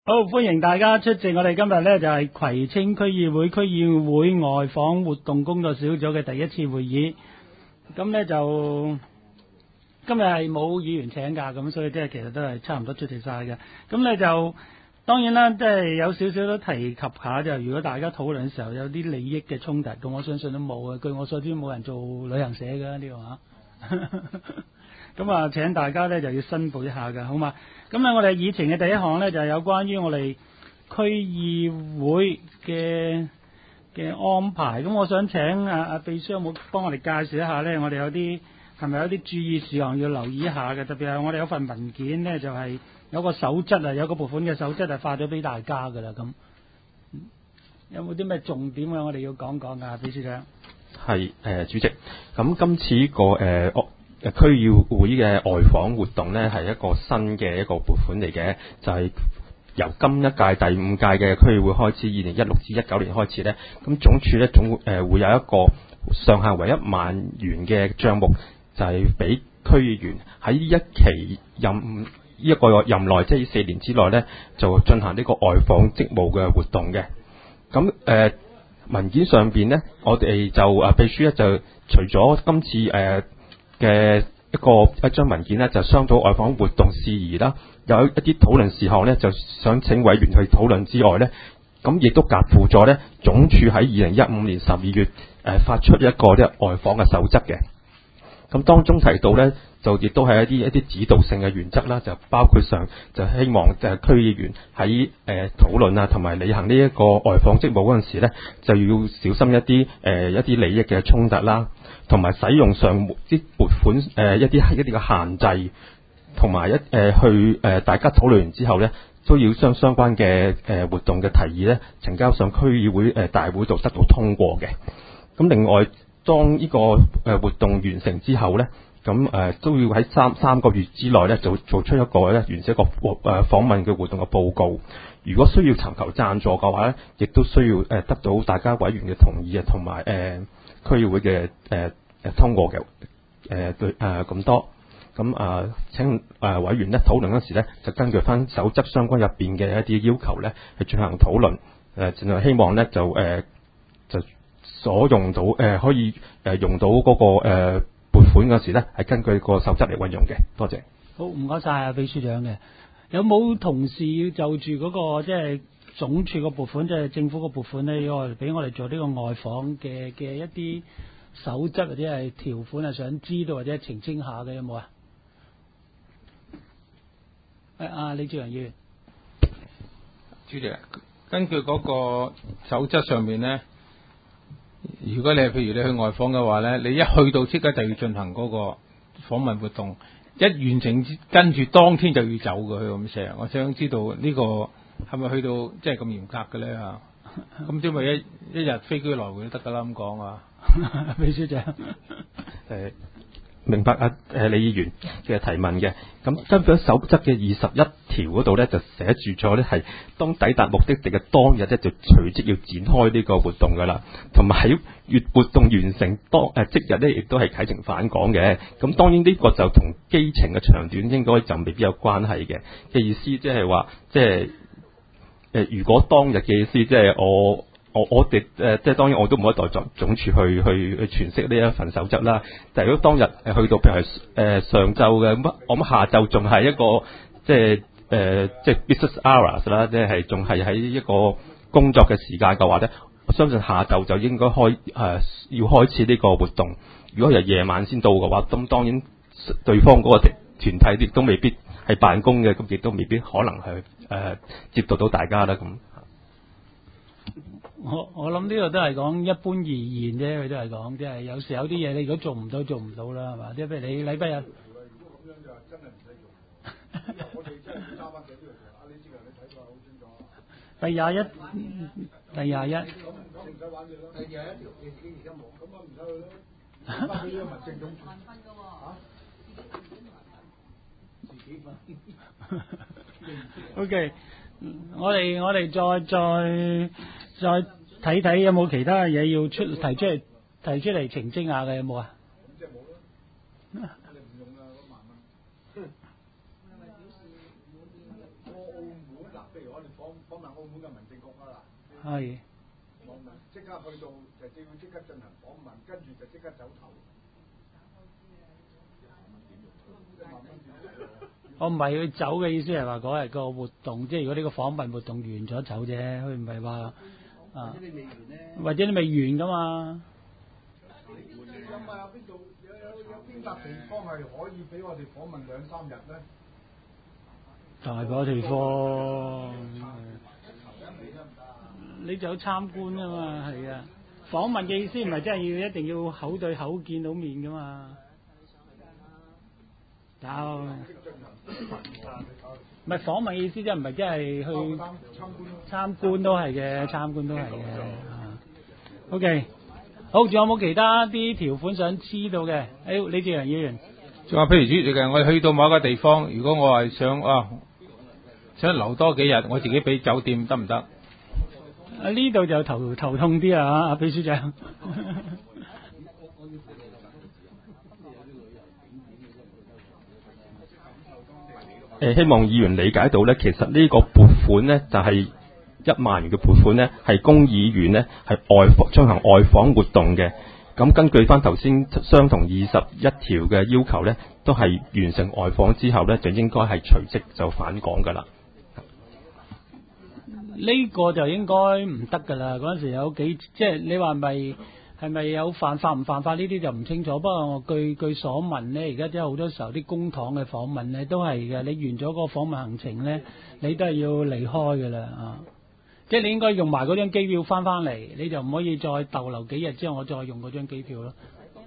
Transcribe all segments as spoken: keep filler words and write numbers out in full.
好，歡迎大家出席我哋今日呢就係葵青區議會區議會外訪活動工作小組嘅第一次會議。咁呢就今日係冇議員請假，咁所以即係其實都係差唔多出席晒嘅。咁呢就當然啦，即係有少少都提及下，就如果大家討論嘅時候有啲利益嘅衝突，咁我相信都冇嘅。據我所知冇人做旅行社嘅呢個嚇。咁啊，請大家咧就要申報一下嘅，好嘛？咁咧，我哋議程嘅第一項咧就係有關於我哋區議會嘅嘅安排。咁我想請啊啊秘書有冇幫我哋介紹一下咧？我哋有啲係咪有啲注意事項要留意一下嘅？特別係我哋有份文件咧，就係有個守則啊，有個撥款嘅守則係發咗俾大家㗎啦。咁有冇啲咩重點啊？我哋要講講㗎，秘書長。 係誒，主席。咁今次個誒惡誒區議會嘅外訪活動呢，係一個新嘅一個撥款嚟嘅，就係、是、由今一屆第五屆嘅區議會開始，二零一六至一九年開始呢，咁總署呢總誒、呃、會有一個上限為一萬元嘅帳目，就係俾區議員喺呢一期任呢一個任內，即係四年之內呢，就進行呢個外訪職務嘅活動嘅。咁誒、呃、文件上邊呢，我哋就誒秘書咧就除咗今次誒。呃嘅一個一張文件呢，就商討外訪活動事宜啦，有一啲討論事項呢，就想請委員去討論之外呢，咁亦都夾附咗呢總署喺二零一五年十二月誒、呃、發出一個咧外訪嘅守則嘅。咁當中提到呢，就亦都係一啲一啲指導性嘅原則啦，就包括上就希望就係區議員喺誒討論啊同埋履行呢一個外訪職務嗰陣時呢，就要小心一啲誒、呃、一啲利益嘅衝突啦。同埋使用上啲撥款誒、呃、一啲一啲嘅限制，同埋一誒、呃、去誒、呃、大家討論完之後呢，都要將相關嘅誒、呃、活動嘅提議呢呈交上區議會誒、呃、大會度得到通過嘅。咁另外，當呢個誒活動完成之後呢，咁誒、呃、都要喺三三個月之內呢，就做出一個咧完成一個誒訪問嘅活動嘅報告。如果需要尋求贊助嘅話呢，亦都需要誒得到大家委員嘅同意啊，同埋誒區議會嘅誒。呃誒通過嘅誒、呃、對誒咁、呃、多咁啊、呃！請誒、呃、委員咧討論嗰時咧，就根據翻守則相關入邊嘅一啲要求咧，去進行討論。誒、呃，盡量希望咧就誒、呃、就所用到誒、呃、可以誒用到嗰、那個誒撥、呃、款嗰時咧，係根據個守則嚟運用嘅。多謝。 好，唔該晒啊，秘書長嘅。有冇同事要就住嗰、那個即係總署個撥款，即係政府個撥款咧，要俾我哋做呢個外訪嘅嘅一啲守則或者係條款啊，想知道或者澄清下嘅有冇啊？誒啊，李志陽議員， 主席，根據嗰個守則上面呢，如果你係譬如你去外訪嘅話呢，你一去到即刻就要進行嗰個訪問活動，一完成跟住當天就要走嘅，佢咁寫。我想知道呢個係咪去到即係咁嚴格嘅咧嚇？咁因為一一日飛機來回都得㗎啦，咁講啊。 秘書長， 誒明白啊誒李議員嘅提問嘅。咁根據守則嘅二十一條嗰度咧，就寫住咗咧係當抵達目的地嘅當日咧，就隨即要展開呢個活動㗎啦。同埋喺月活動完成當誒、呃、即日咧，亦都係啟程返港嘅。咁當然呢個就同機程嘅長短應該就未必有關係嘅嘅意思，即係話即係誒如果當日嘅意思即係我。我我哋誒、呃、即係當然我都唔可以代總總署去去去詮釋呢一份守則啦。但係如果當日誒去到譬如係誒、呃、上晝嘅咁，我諗下晝仲係一個即係誒、呃、即係 business hours 啦，即係仲係喺一個工作嘅時間嘅話咧，我相信下晝就應該開誒、呃、要開始呢個活動。如果係夜晚先到嘅話，咁當然對方嗰個團體亦都未必係辦公嘅，咁亦都未必可能係誒、呃、接觸到大家啦咁。 我我諗呢個都係講一般而言啫，佢都係講，即係有時有啲嘢你如果做唔到，做唔到啦，係嘛？即係譬如你禮拜日。如果咁樣就真係唔使做，因為我哋真係揸翻幾條條。阿李志強，你睇過好清楚。第廿一，第廿一。咁咁唔使玩嘢咯。第廿一條你自己而家冇，咁啊唔使去咯。翻去呢個民政總署。分㗎喎。嚇？自己分。O K，我哋我哋再再。再睇睇有冇其他嘢要出提出嚟提出嚟澄清下嘅有冇啊？咁即係冇咯，我哋唔用啦嗰萬蚊。我澳門嗱，譬如我哋訪訪訪問澳門嘅民政局啊嗱， 係訪問即刻去到就即要即刻進行訪問，跟住就即刻走頭。 我唔係佢走嘅意思係話嗰日個活動，即係如果呢個訪問活動完咗走啫，佢唔係話啊，或者你未完噶嘛。 有冇有邊度有有有邊笪地方係可以俾我哋訪問兩三日咧？ 大把地方，你就參觀啊嘛，係啊。訪問嘅意思唔係真係要一定要口對口見到面噶嘛。有，唔係訪問嘅意思，即係唔係即係去參觀都係嘅，參觀都係嘅。OK， 好，仲有冇其他啲條款想知道嘅？誒，李志陽議員， 仲有譬如主席嘅，我哋去到某一個地方，如果我係想啊想留多幾日，我自己俾酒店得唔得？ 啊，呢度就頭頭痛啲啊，阿秘書長。 誒，希望議員理解到咧，其實呢個撥款咧就係一萬元嘅撥款咧，係供議員咧係外訪進行外訪活動嘅。咁根據翻頭先相同二十一條嘅要求咧，都係完成外訪之後咧，就應該係隨即就返港噶啦。 呢個就應該唔得噶啦。嗰陣時有幾即係你話咪係咪有犯法唔犯法呢啲就唔清楚。不過我據據所聞咧，而家即係好多時候啲公帑嘅訪問咧都係嘅。你完咗個訪問行程咧，你都係要離開噶啦啊！即係你應該用埋嗰張機票翻翻嚟，你就唔可以再逗留幾日之後我再用嗰張機票咯。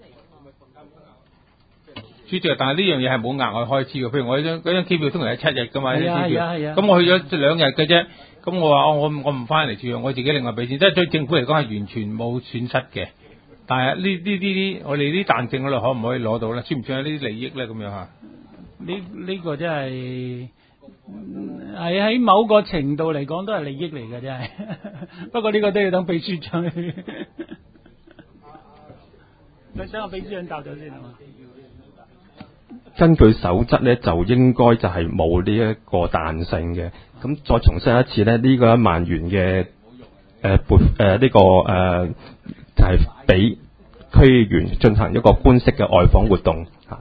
主席，但係呢樣嘢係冇額外開支嘅。譬如我呢張嗰張機票通常係七日噶嘛，呢係啊張機票。 係啊係啊咁我去咗兩日嘅啫。咁我話哦，我我唔翻嚟住，我自己另外俾錢。即係對政府嚟講係完全冇損失嘅。但係呢呢呢啲我哋啲彈性嗰度可唔可以攞到咧？算唔算有呢啲利益咧？咁樣嚇？ 呢呢個真係係喺某個程度嚟講都係利益嚟嘅，真係。不過呢個都要等秘書長去。你等我秘書長答咗先係嘛？ 根據守則咧，就應該就係冇呢一個彈性嘅。咁再重申一次咧，呢、這個一萬元嘅誒撥誒呢個誒、呃、就係俾區議員進行一個官式嘅外訪活動嚇。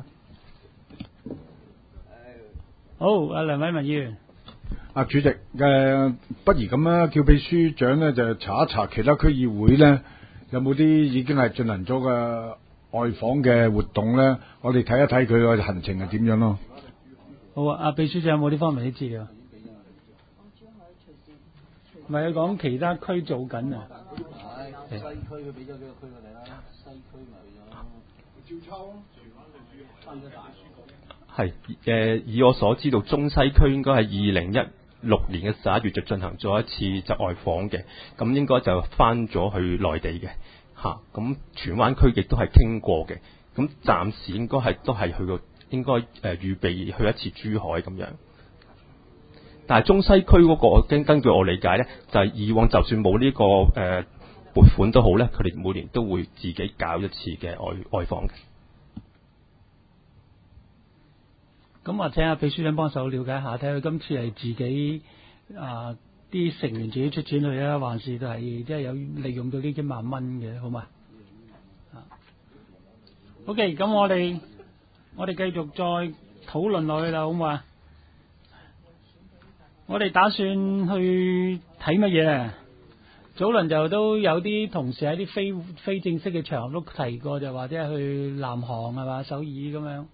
好，阿梁偉文議員。 啊，主席誒、呃，不如咁啦，叫秘書長咧就查一查其他區議會咧有冇啲已經係進行咗嘅外訪嘅活動咧，我哋睇一睇佢個行程係點樣咯。 好啊，阿秘書長有冇呢方面啲資料？唔係佢講其他區做緊啊。 係西區佢俾咗幾個區我哋啦，西區咪俾咗照抽咯，分咗大係誒，以我所知道，中西區應該係二零一六年嘅十一月就進行咗一次就外訪嘅，咁應該就翻咗去內地嘅嚇。咁荃灣區亦都係傾過嘅，咁暫時應該係都係去到應該誒、呃、預備去一次珠海咁樣。但係中西區嗰、那個根根據我理解咧，就係、是、以往就算冇呢、這個誒、呃、撥款都好咧，佢哋每年都會自己搞一次嘅外外訪嘅。 咁或者阿秘書長幫手了解下，睇佢今次係自己啊啲成員自己出錢去啊，還是都係即係有利用到呢幾萬蚊嘅，好嘛？啊 ，OK，咁我哋我哋繼續再討論落去啦，好嘛？我哋打算去睇乜嘢？早輪就都有啲同事喺啲非非正式嘅場合都提過，就或者係去南韓係嘛，首爾咁樣。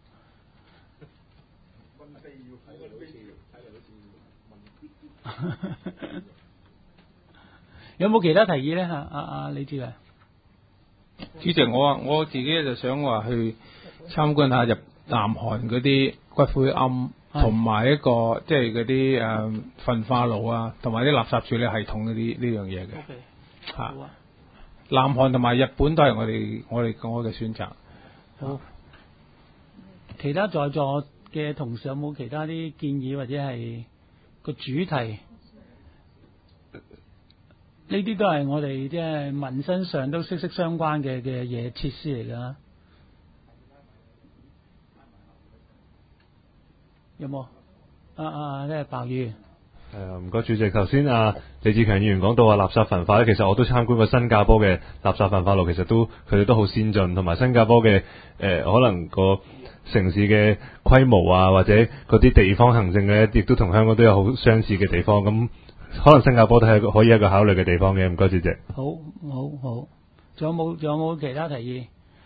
有冇其他提議咧？吓，阿阿李志啊， 主席，我我自己就想話去參觀下入南韓嗰啲骨灰龕，同埋一個即係嗰啲誒焚化爐啊，同埋啲垃圾處理系統嗰啲呢樣嘢嘅。 Okay. 吓、 啊， 南韓同埋日本都係我哋我哋我嘅選擇。 好，其他在座嘅同事有冇其他啲建議或者係個主題？呢啲都係我哋即係民生上都息息相關嘅嘅嘢設施嚟㗎。有冇？啊啊，呢係白宇。 係啊，唔該主席。頭先啊李志強議員講到話垃圾焚化咧，其實我都參觀過新加坡嘅垃圾焚化爐，其實都佢哋都好先進，同埋新加坡嘅誒、呃、可能個城市嘅規模啊，或者嗰啲地方行政嘅，亦都同香港都有好相似嘅地方。咁可能新加坡都係一個可以一個考慮嘅地方嘅。唔該主席。 好，好，好。仲有冇？仲有冇其他提議？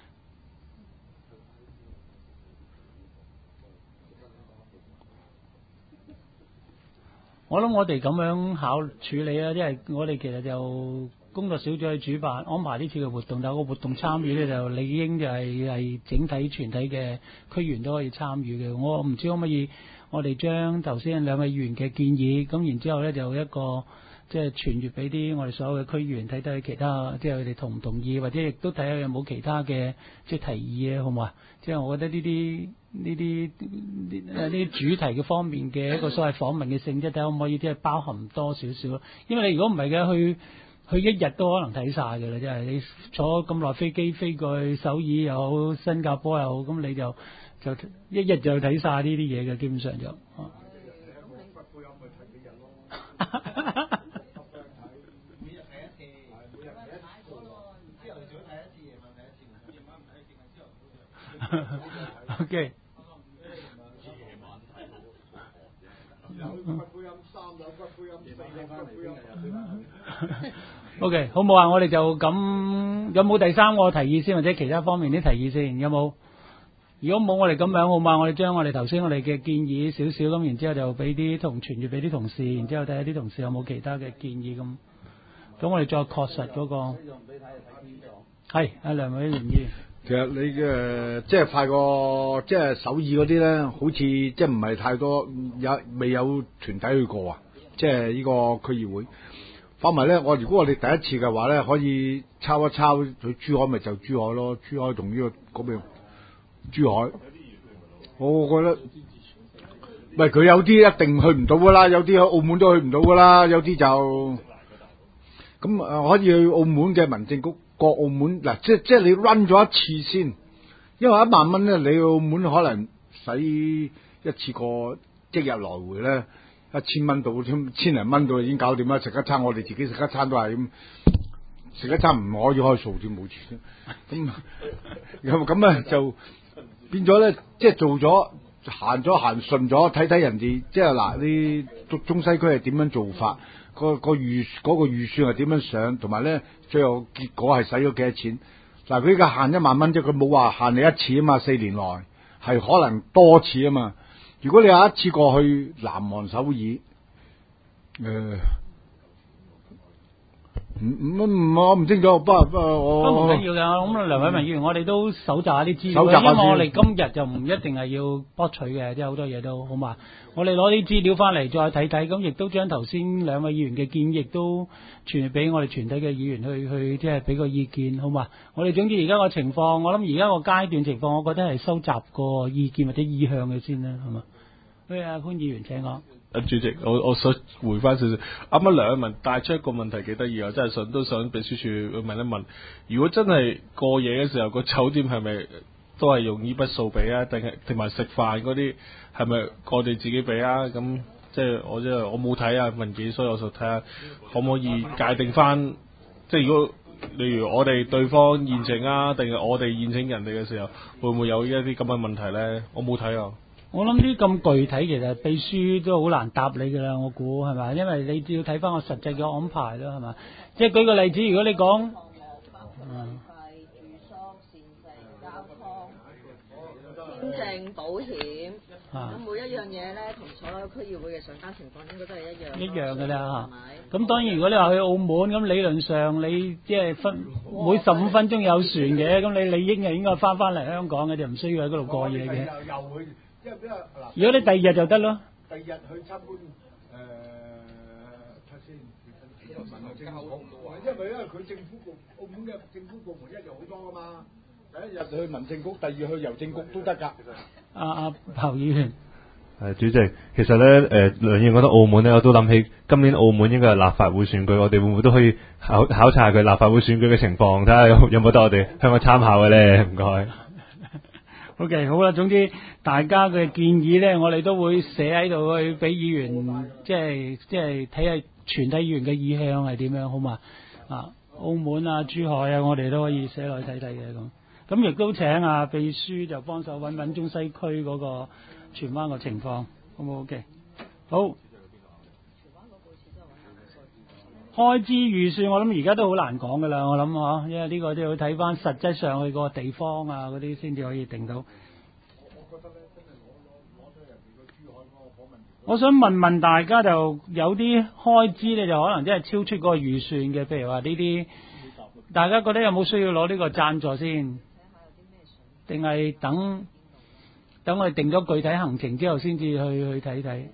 我諗我哋咁樣考處理啊，因為我哋其實就工作小組去主辦安排呢次嘅活動，但係個活動參與咧就理應就係係整體全體嘅區員都可以參與嘅。我唔知可唔可以我哋將頭先兩位議員嘅建議，咁然之後咧就一個即係傳閱俾啲我哋所有嘅區員睇睇其他，即係佢哋同唔同意，或者亦都睇下有冇其他嘅即係提議啊，好唔好啊？即係我覺得呢啲呢啲呢啲主題嘅方面嘅一個所謂訪問嘅性質，睇可唔可以即係包含多少少？因為你如果唔係嘅，去去一日都可能睇晒㗎啦，即係你坐咁耐飛機飛過去首爾又好，新加坡又好，咁你就就一日就睇晒呢啲嘢嘅，基本上就。OK。OK， 好冇啊？我哋就咁，有冇第三個提議先，或者其他方面啲提議先？有冇？如果冇，我哋咁樣好嘛？我哋將我哋頭先我哋嘅建議少少咁，然之後就俾啲同傳閱俾啲同事，然之後睇下啲同事有冇其他嘅建議咁。咁我哋再確實嗰、那個。係阿梁偉廉議員。 其實你嘅即係派個即係首爾嗰啲咧，好似即係唔係太多，有未有團體去過啊？即係呢個區議會。反為咧，我如果我哋第一次嘅話咧，可以抄一抄去珠海，咪就珠海咯。珠海同呢、這個嗰邊珠海，我覺得，唔係佢有啲一定去唔到噶啦，有啲喺澳門都去唔到噶啦，有啲就咁誒、呃，可以去澳門嘅民政局。過澳門嗱，即即係你 run 咗一次先，因為一萬蚊咧，你澳門可能使一次過即日來回咧，一千蚊到千零蚊到已經搞掂啦。食一餐我哋自己食一餐都係咁，食一餐唔可以開數添，冇錢。咁咁咁咧就變咗咧，即係做咗行咗行順咗，睇睇人哋即係嗱，啲中中西區係點樣做法。個個預嗰個預算係點樣上，同埋咧最後結果係使咗幾多錢？嗱，佢呢個限一萬蚊啫，佢冇話限你一次啊嘛，四年內係可能多次啊嘛。如果你有一次過去南韓首爾，誒、呃，唔唔唔，我唔清楚，不過不過我都唔緊要㗎。咁梁偉民議員，我哋都搜集下啲資料， 搜集下因為我哋今日就唔一定係要博取嘅，即係好多嘢都好嘛。我哋攞啲資料翻嚟再睇睇，咁亦都將頭先兩位議員嘅建議亦都傳俾我哋全體嘅議員去去，即係俾個意見，好嘛？我哋總之而家個情況，我諗而家個階段情況，我覺得係收集個意見或者意向嘅先啦，係嘛？誒，阿潘議員請講。 啊，主席，我我想回翻少少。啱啱梁偉民帶出一個問題幾得意啊，真係想都想秘書處去問一問，如果真係過夜嘅時候，個酒店係咪都係用呢筆數俾啊？定係同埋食飯嗰啲係咪我哋自己俾啊？咁即係我即係我冇睇啊文件，所以我就睇下可唔可以界定翻，即係如果例如我哋對方宴請啊，定係我哋宴請人哋嘅時候，會唔會有一啲咁嘅問題咧？我冇睇啊。 我諗啲咁具體，其實秘書都好難答你㗎啦，我估係咪？因為你要睇翻個實際嘅安排咯，係咪？即係舉個例子，如果你講，嗯， 住宿、膳食、交通、簽證、保險，咁、啊、每一樣嘢咧，同所有區議會嘅上單情況應該都係一樣。 一樣㗎啦嚇。咁當然，如果你話去澳門，咁理論上你即係分每十五分鐘有船嘅，咁你理應係應該翻翻嚟香港嘅，就唔需要喺嗰度過夜嘅。如果你第二日就得咯。第二日去參觀誒睇先，民政局，因為因為佢政府部澳門嘅政府部門一樣好多噶嘛。第一日去民政局，第二日去郵政局都得㗎。阿阿侯議員。 係主席，其實咧誒、呃、梁議員覺得澳門咧，我都諗起今年澳門應該係立法會選舉，我哋會唔會都可以考考察下佢立法會選舉嘅情況，睇下有有冇得我哋香港參考嘅咧？唔該。 OK， 好啦，總之大家嘅建議咧，我哋都會寫喺度去俾議員，即係即係睇下全體議員嘅意向係點樣，好嘛？啊，澳門啊、珠海啊，我哋都可以寫落去睇睇嘅咁。咁亦都請啊秘書就幫手揾揾中西區嗰個荃灣個情況，好唔好 ？OK， 好。開支預算我諗而家都好難講噶啦，我諗嗬，因為呢個都要睇翻實際上去個地方啊嗰啲先至可以定到。我想問問大家，就有啲開支咧，就可能真係超出嗰個預算嘅，譬如話呢啲，大家覺得有冇需要攞呢個贊助先？定係等等我哋定咗具體行程之後先至去去睇睇？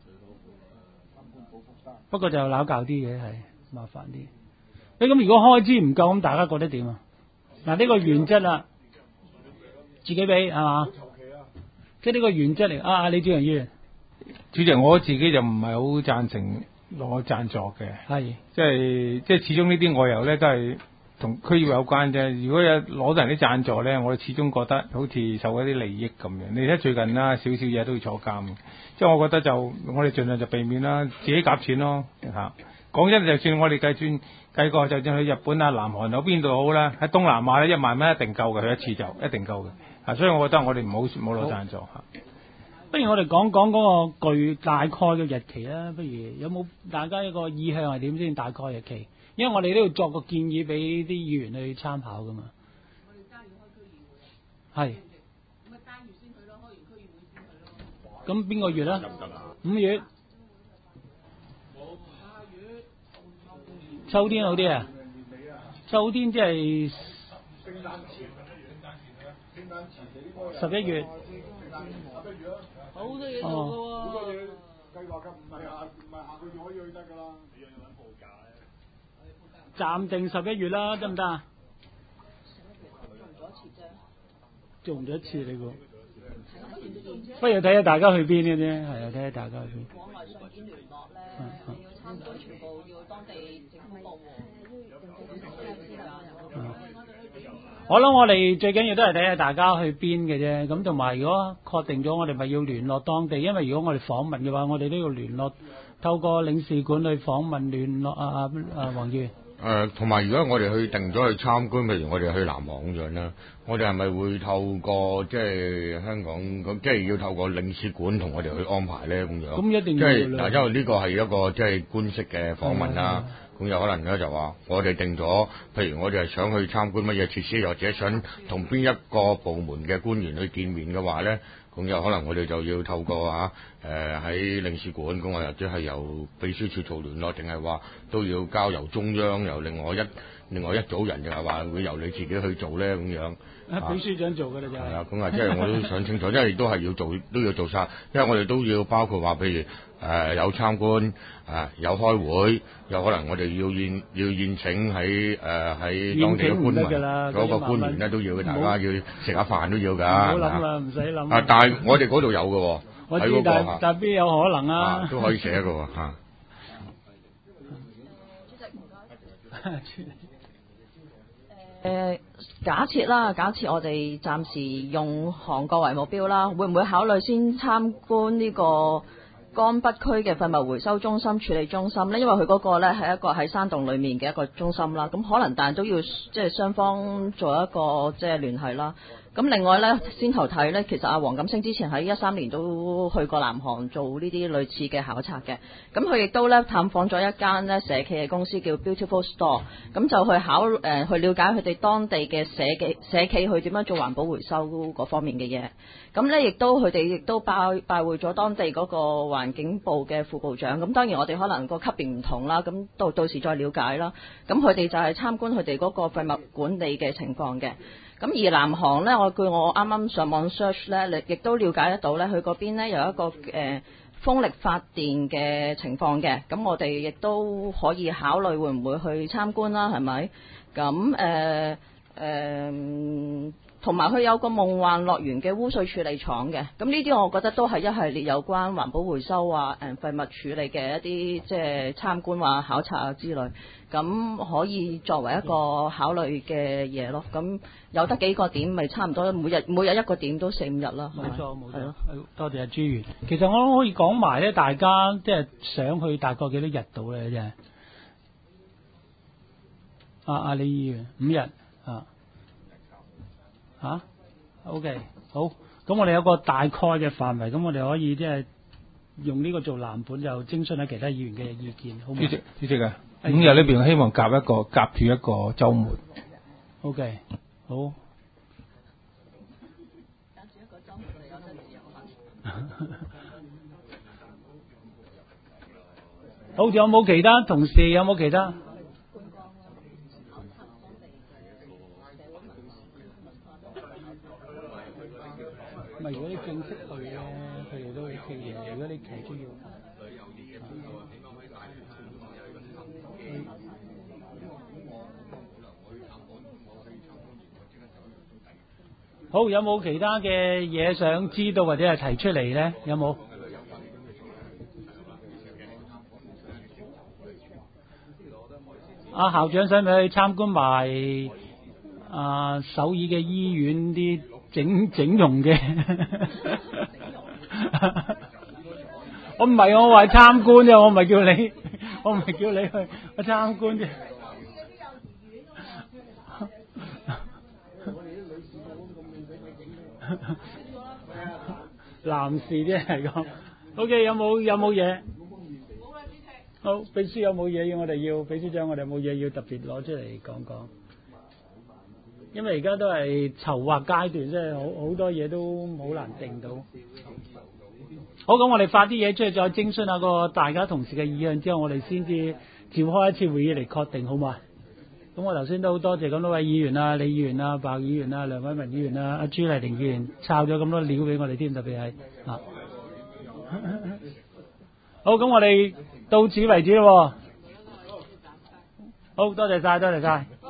不過就拗教啲嘅係。麻煩啲，你咁如果開支唔夠，咁大家覺得點啊？嗱，呢個原則啦，自己俾係嘛？即係呢個原則嚟啊！李志強議員， 主席，我自己就唔係好贊成攞贊助嘅， 係即係即係始終呢啲外遊咧都係同區議會有關啫。如果有攞到人啲贊助咧，我哋始終覺得好似受一啲利益咁樣。你睇最近啦，少少嘢都要坐監，即係我覺得就我哋盡量就避免啦，自己夾錢咯嚇。講真，就算我哋計算計過，就算去日本啊、南韓有邊度好啦，喺東南亞咧一萬蚊一定夠嘅，去一次就一定夠嘅。啊，所以我覺得我哋唔好唔好攞贊助嚇。 不如我哋講講嗰個具大概嘅日期啦。不如有冇大家一個意向係點先？大概日期，因為我哋都要作個建議俾啲議員去參考噶嘛。我哋單月開區議會。係。咁咪單月先去咯，開完區議會先去咯。咁邊個月啊？五月。秋天好啲啊！秋天即係十一月。好多嘢做㗎喎。好多嘢計劃㗎，唔係下唔係下個月可以去得㗎啦。你有冇揾報價咧？暫定十一月啦，得唔得啊？做唔咗一次你個。不如睇下大家去邊嘅啫，係啊，睇下大家去邊。往來信件聯絡咧，你要參觀全部要當地政府部門。我諗我哋最緊要都係睇下大家去邊嘅啫，咁同埋如果確定咗，我哋咪要聯絡當地，因為如果我哋訪問嘅話，我哋都要聯絡，透過領事館去訪問聯絡啊啊啊黃議員。 誒，同埋如果我哋去定咗去參觀，譬如我哋去南韓咁樣啦，我哋係咪會透過即係香港咁，即係要透過領事館同我哋去安排咧咁樣？咁一定要即係嗱，因為呢個係一個即係官式嘅訪問啦。咁有可能咧就話，我哋定咗，譬如我哋係想去參觀乜嘢設施，或者想同邊一個部門嘅官員去見面嘅話咧，咁有可能我哋就要透過啊誒喺領事館，咁或者係由秘書處做聯絡，定係話都要交由中央，由另外一另外一組人，定係話會由你自己去做咧咁樣。 啊，秘書長做㗎啦就係。 係啊，咁啊，即係我都想清楚，因為都係要做，都要做晒，因為我哋都要包括話，譬如。誒、呃、有參觀，誒、呃、有開會，有可能我哋要宴要宴請喺誒喺當地嘅官員，嗰個官員咧都要，大家要食下飯都要㗎。唔好諗啦，唔使諗。啊，但係我哋嗰度有嘅喎， 我知，那個、但但邊有可能啊？ 啊都可以寫嘅喎嚇。 誒，假設啦，假設我哋暫時用韓國為目標啦，會唔會考慮先參觀呢、這個江北區嘅廢物回收中心處理中心呢？因為佢嗰個呢係一個喺山洞裡面嘅一個中心啦，咁可能但係都要即係雙方做一個即係聯繫啦。咁另外呢，先頭睇呢，其實阿黃錦星之前喺一三年都去過南韓做呢啲類似嘅考察嘅。咁佢亦都呢探訪咗一間呢社企嘅公司叫 Beautiful Store，咁就去考誒、呃、去了解佢哋當地嘅社企社企去點樣做環保回收嗰方面嘅嘢。咁呢亦都佢哋亦都拜拜會咗當地嗰個環境部嘅副部長。咁當然我哋可能個級別唔同啦，咁到到時再了解啦。咁佢哋就係參觀佢哋嗰個廢物管理嘅情況嘅。咁而南韓呢，我據我啱啱上網 search 呢，亦都了解得到呢，佢嗰邊呢有一個誒、呃、風力發電嘅情況嘅。咁我哋亦都可以考慮會唔會去參觀啦，係咪？咁誒誒同埋佢有個夢幻樂園嘅污水處理廠嘅，咁呢啲我覺得都係一系列有關環保回收啊、誒廢物處理嘅一啲即係參觀啊、考察啊之類，咁可以作為一個考慮嘅嘢咯。咁有得幾個點，咪差唔多每日每日一個點都四五日啦。 冇錯冇錯，多謝阿朱元。其實我可以講埋咧，大家即係想去大概幾多日到咧？真係。啊啊！李議員五日啊。啊 ，OK， 好，咁我哋有個大概嘅範圍，咁我哋可以即係用呢個做藍本，就徵詢下其他議員嘅意見，好唔好？ 主席，主席啊，五日呢邊希望夾一個夾住一個週末。 OK， 好。 夾住一個週末，我哋有得自由行。 好，仲有冇其他同事？有冇其他？唔係，如果你正式去咧，佢哋都會挑嘅。如果你其中要旅遊啲嘅，起碼可以大學生好，有冇其他嘅嘢想知道或者係提出嚟咧？有冇？阿校長想唔想去參觀埋啊首爾嘅醫院啲整整容嘅？我唔係，我話參觀啫，我唔係叫你，我唔係叫你去，我參觀啫。男士啫係咁。OK， 有冇有冇嘢？好，秘書有冇嘢要我哋要？秘書長，我哋有冇嘢要特別攞出嚟講講？因為而家都係籌劃階段，即係好好多嘢都好難定到。好，咁我哋發啲嘢出去，再徵詢下個大家同事嘅意見之後，我哋先至召開一次會議嚟確定，好嘛？咁我頭先都好多謝咁多位議員啊，李議員啊、白議員啊、梁偉文議員啊、阿朱麗玲議員抄咗咁多料俾我哋添，特別係啊。好，咁我哋到此為止咯。好多謝晒，多謝晒。